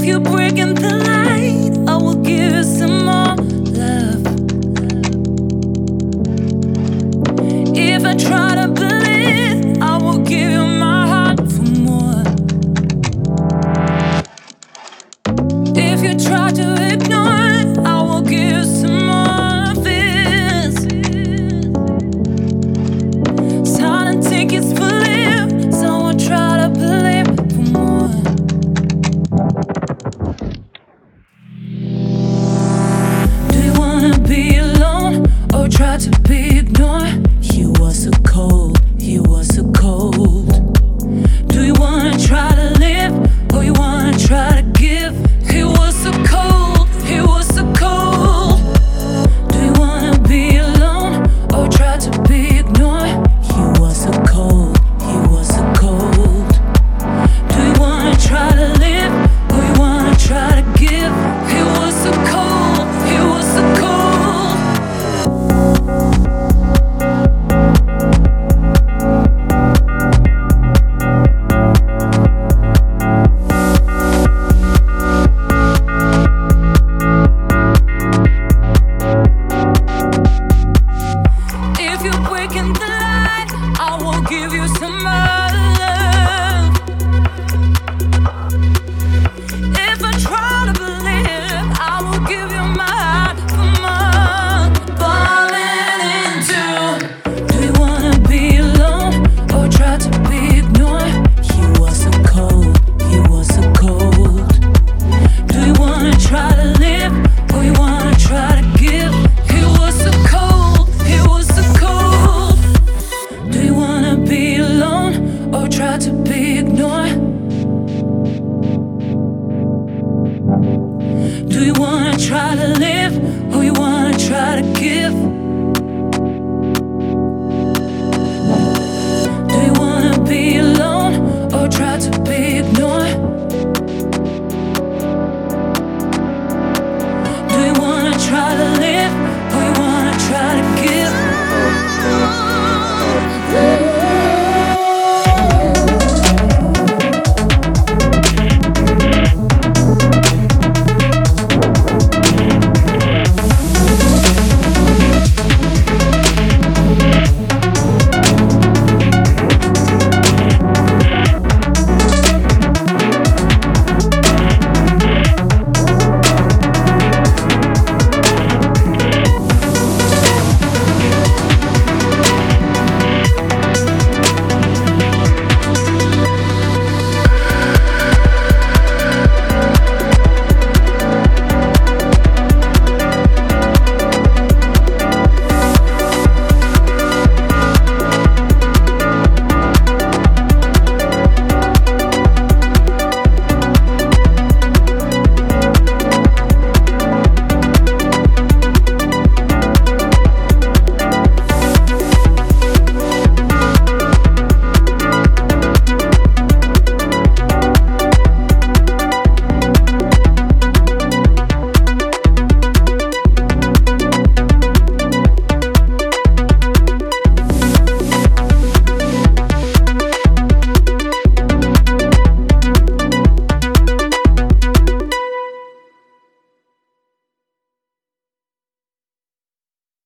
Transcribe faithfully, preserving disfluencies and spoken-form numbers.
you're breaking the light, I will give you some more love. If I try to believe, I will give you my heart for more. If you try to ignore, I will give you some more of this. Silent tickets for live, so I'll try to believe for more. Do you wanna be alone or try to be ignored? You were so cold, you were so cold. Do you wanna try to live or you wanna try to give? He was so cold, he was so cold. Do you wanna be alone or try to be ignored? You were so cold, he was so cold. Do you wanna try to live or you wanna try to give? He was so cold, he was so cold. If you're breaking the light, I will give you some more love. If I try to believe, I will give you my heart for more. Falling into. Do you wanna be alone or try to be ignored? You were so cold, you were so cold. Do you wanna try to live or you wanna try to give? He was so cold, he was so cold. Do you wanna be alone or try to be ignored? Do you wanna try to live or you wanna try to give?